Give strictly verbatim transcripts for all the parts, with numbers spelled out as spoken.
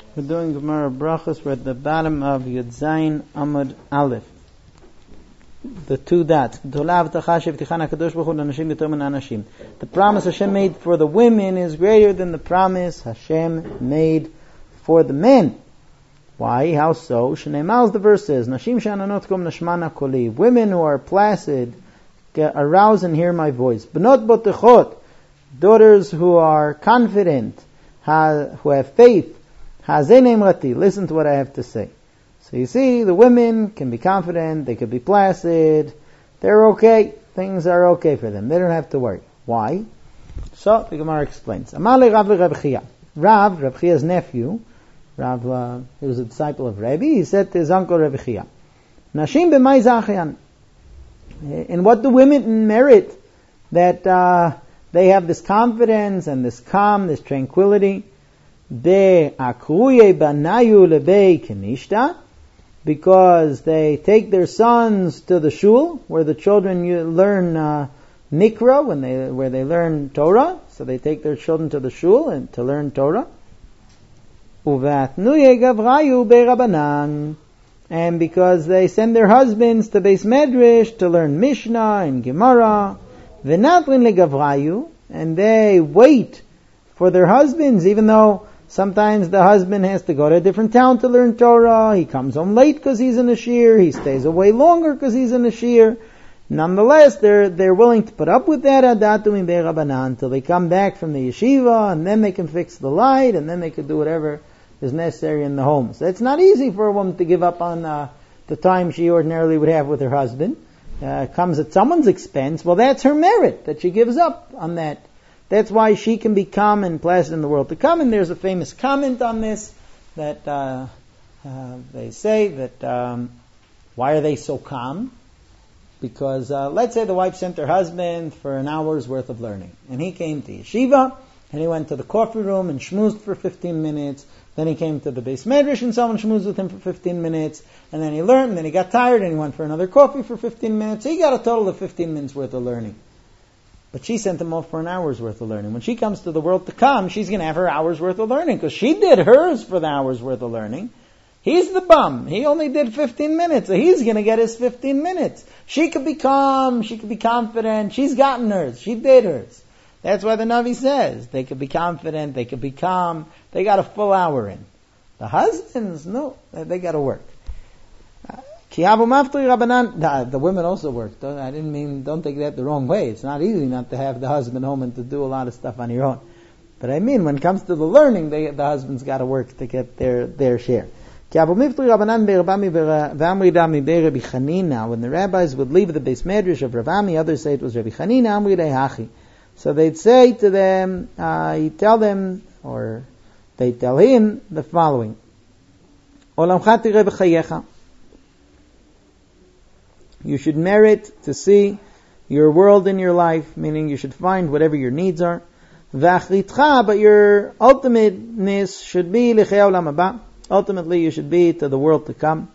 We're doing Gemara Brachos. We're at the bottom of Yud Zayin Amud Aleph. The two dots. The promise Hashem made for the women is greater than the promise Hashem made for the men. Why? How so? Shneimaz, the verse says, Nashim shananot kom nashmana koli. Women who are placid, get arouse and hear my voice. Bnot botechot, daughters who are confident, who have faith. Hazenem rati, listen to what I have to say. So you see, the women can be confident, they can be placid, they're okay, things are okay for them, they don't have to worry. Why? So the Gemara explains. Amale Rav Reb Chia. Rav, Reb Chia's nephew, Rav, uh, he was a disciple of Rebbe, he said to his uncle Reb Chia, Nashim b'may zachian. In what do women merit that uh, they have this confidence and this calm, this tranquility? De akruye banayu lebei kenishta, because they take their sons to the shul where the children learn uh, nikra, when they where they learn Torah. So they take their children to the shul and to learn Torah. Uvatnuye gavrayu beirabanan, and because they send their husbands to Beis Medrash to learn Mishnah and Gemara. V'natrin legavrayu, and they wait for their husbands, even though sometimes the husband has to go to a different town to learn Torah. He comes home late because he's in a shir. He stays away longer because he's in a shir. Nonetheless, they're they're willing to put up with that adatu min be'rabanan until they come back from the yeshiva, and then they can fix the light, and then they can do whatever is necessary in the home. So it's not easy for a woman to give up on uh, the time she ordinarily would have with her husband. Uh, it comes at someone's expense. Well, that's her merit, that she gives up on that. That's why she can be calm and placid in the world to come. And there's a famous comment on this that uh, uh, they say that um, why are they so calm? Because uh, let's say the wife sent her husband for an hour's worth of learning, and he came to yeshiva, and he went to the coffee room and schmoozed for fifteen minutes. Then he came to the Beis Medrash and someone schmoozed with him for fifteen minutes, and then he learned, and then he got tired, and he went for another coffee for fifteen minutes. So he got a total of fifteen minutes worth of learning. But she sent him off for an hour's worth of learning. When she comes to the world to come, she's going to have her hour's worth of learning, because she did hers for the hour's worth of learning. He's the bum. He only did fifteen minutes, so he's going to get his fifteen minutes. She could be calm, she could be confident. She's gotten hers. She did hers. That's why the Navi says they could be confident, they could be calm. They got a full hour in. The husbands, no, they got to work. The, the women also work. I didn't mean, don't take that the wrong way. It's not easy not to have the husband home and to do a lot of stuff on your own. But I mean, when it comes to the learning, they, the husband's got to work to get their, their share. When the rabbis would leave the Beis Medrash of Rav Ami, others say it was Rabbi Chanina, so they'd say to them, uh, he'd tell them, or they tell him the following. You should merit to see your world in your life, meaning you should find whatever your needs are. But your ultimateness should be l'chei olam haba. Ultimately, you should be to the world to come.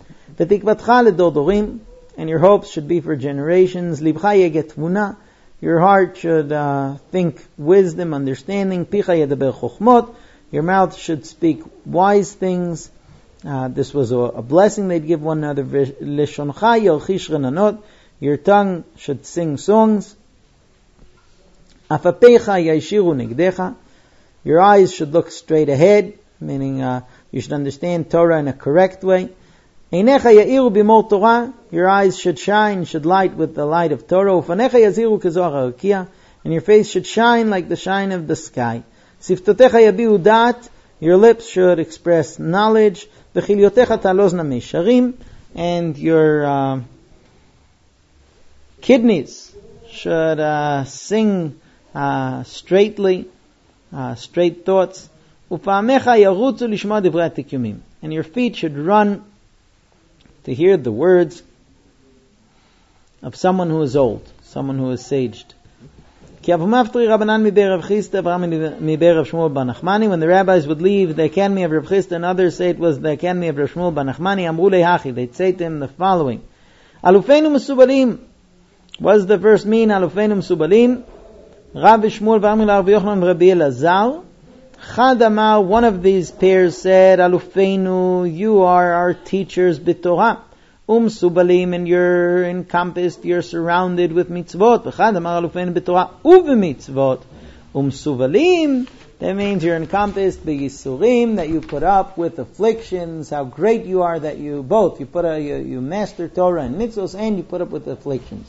And your hopes should be for generations. Your heart should uh, think wisdom, understanding. Your mouth should speak wise things. Uh, this was a, a blessing they'd give one another. Your tongue should sing songs. Your eyes should look straight ahead, meaning uh, you should understand Torah in a correct way. Your eyes should shine, should light with the light of Torah. And your face should shine like the shine of the sky. Your lips should express knowledge. And your uh, kidneys should uh, sing uh, straightly, uh, straight thoughts. And your feet should run to hear the words of someone who is old, someone who is saged. When the rabbis would leave the academy of Rav Chisda, and others say it was the academy of Rav Shmuel ben Nachmani, they'd say to him the following. Alufeinu Mesubalim. What does the verse mean? Alufeinu Mesubalim. Rabbi Shmuel v'Amri Rabbi Yochanan Rabbi Elazar. Chadamar, one of these pairs said, Alufeinu, you are our teachers b'Torah. Um subalim, and you're encompassed, you're surrounded with mitzvot. V'chadamar alufeinu b'Torah u'v'mitzvot. Um subalim, that means you're encompassed b'yisurim, that you put up with afflictions, how great you are that you both, you put a, you, you master Torah and mitzvos, and you put up with afflictions.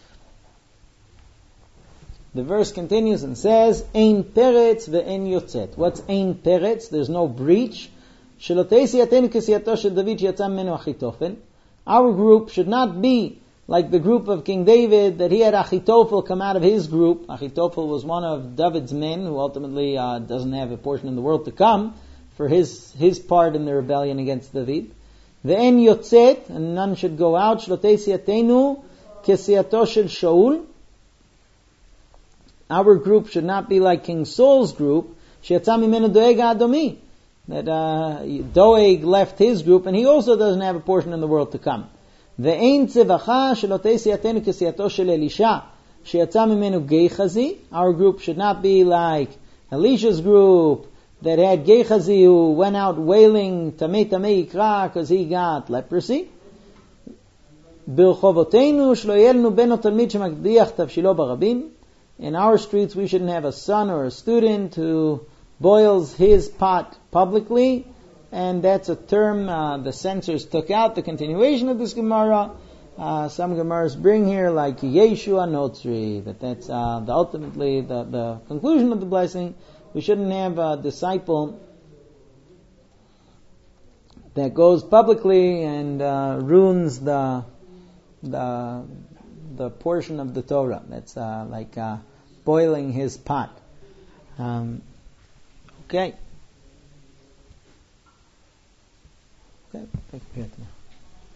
The verse continues and says, Ein peretz ve'en yotzet. What's ein peretz? There's no breach. Shelotei siyatenu k'siyato shel David sheyatzah mimenu Achitofel. Our group should not be like the group of King David, that he had Achitophel come out of his group. Achitophel was one of David's men who ultimately uh, doesn't have a portion in the world to come for his his part in the rebellion against David. Ve'en yotzet, and none should go out. Shelotei siyatenu k'siyato shel Shaul. Our group should not be like King Saul's group, sheyatzah mimenu doeg adomi, that uh, Doeg left his group, and he also doesn't have a portion in the world to come. Ve'ein tzevacha shelotei siyatenu k'siyato shel Elisha, sheyatzah mimenu Gehazi. Our group should not be like Elisha's group, that had Gehazi who went out wailing, tamei tamei yikra, because he got leprosy. B'rchovotenu shlo yelnu beno talmid shemakdiach tavshilo barabim. In our streets, we shouldn't have a son or a student who boils his pot publicly, and that's a term uh, the censors took out, the continuation of this Gemara. Uh, some Gemaras bring here like Yeshua Notzri, that that's uh, the ultimately the, the conclusion of the blessing. We shouldn't have a disciple that goes publicly and uh, ruins the the the portion of the Torah. That's uh, like uh, boiling his pot. Um, okay. Okay.